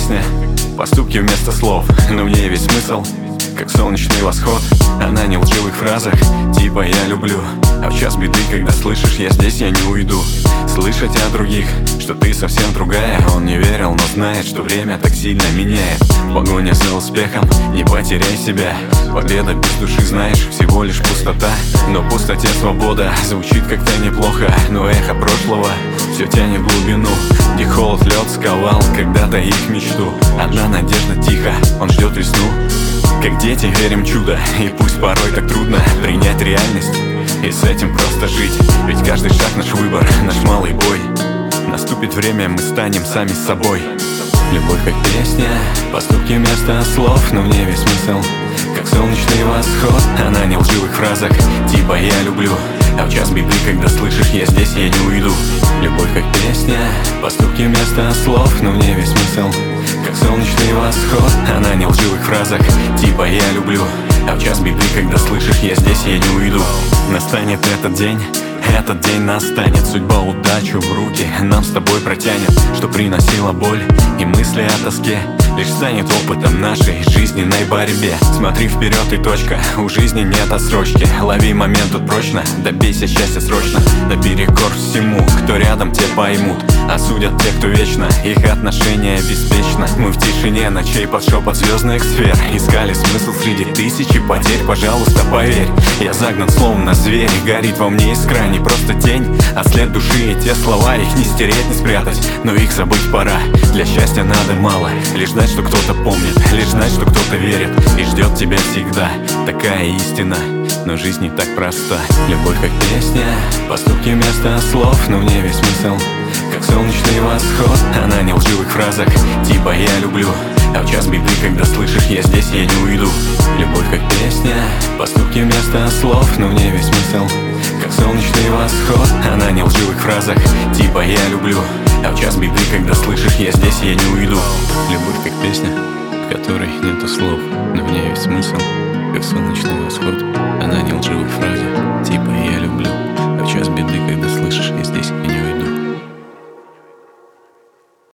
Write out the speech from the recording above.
песня, поступки вместо слов, но в ней весь смысл, как солнечный восход. Она не в лживых фразах, типа «я люблю», а в час беды, когда слышишь «я здесь, я не уйду». Слышать о других, что ты совсем другая. Он не верил, но знает, что время так сильно меняет. Погоня за успехом, не потеряй себя. Победа без души, знаешь, всего лишь пустота. Но в пустоте свобода звучит как-то неплохо. Но эхо прошлого все тянет в глубину, где холод, лед сковал когда-то их мечту. Одна надежда тихо, он ждет весну. Как дети верим в чудо, и пусть порой так трудно принять реальность и с этим просто жить. Ведь каждый шаг наш выбор, наш малый бой. Наступит время, мы станем сами собой. Любовь как песня, поступки вместо слов, но в ней весь смысл, как солнечный восход. Она не в лживых фразах, типа «я люблю», а в час беды, когда слышишь «я здесь, я не уйду». Любовь как песня, поступки вместо слов, но в ней весь смысл, как солнечный восход. Она не в лживых фразах, типа «я люблю», а в час беды, когда слышишь «я здесь, я не уйду». Настанет этот день настанет, судьба удачу в руки нам с тобой протянет. Что приносила боль и мысли о тоске, лишь станет опытом нашей жизненной борьбе. Смотри вперед и точка, у жизни нет отсрочки. Лови момент тут прочно, добейся счастья срочно. Наперекор всему, кто рядом, те поймут. Осудят те, кто вечно, их отношения беспечно. Мы в тишине ночей под шепот звездных сфер искали смысл среди тысячи потерь. Пожалуйста, поверь, я загнан словно зверь. Горит во мне искра, не просто тень, а след души. И те слова, их не стереть, не спрятать, но их забыть пора. Для счастья надо мало, лишь знать, что кто-то помнит, лишь знать, что кто-то верит и ждет тебя всегда. Такая истина, но жизнь не так проста. Любовь как песня, поступки вместо слов, но в ней весь смысл, как солнечный восход. Она не в лживых фразах, типа «я люблю», а в час беды, когда слышишь «я здесь, я не уйду». Любовь как песня, поступки вместо слов, но в ней весь смысл, как солнечный восход. Она не в лживых фразах, типа «я люблю», а в час беды, когда слышишь «я здесь, я не уйду». Любовь как песня, в которой нету слов, но в ней весь смысл,